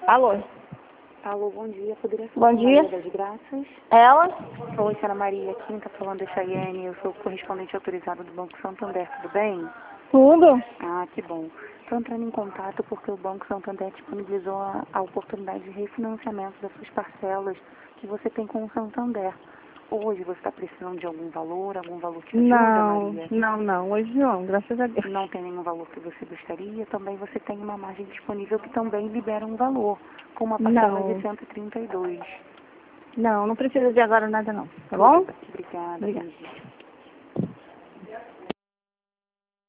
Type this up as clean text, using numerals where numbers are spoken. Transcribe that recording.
Alô? Alô, bom dia. Poderia falar Bom com dia. Maria das Graças? Ela? Oi, senhora Maria. Quem está falando é Chayane. Eu sou correspondente autorizado do Banco Santander. Tudo bem? Tudo? Ah, que bom. Estou entrando em contato porque o Banco Santander disponibilizou a oportunidade de refinanciamento das suas parcelas que você tem com o Santander. Hoje você está precisando de algum valor te ajuda, Maria? Não. Hoje não, graças a Deus. Não tem nenhum valor que você gostaria? Também você tem uma margem disponível que também libera um valor, com uma parcela de 132. Não precisa de agora nada não, tá Tudo bom? bem. Obrigada. Obrigada. Bom dia.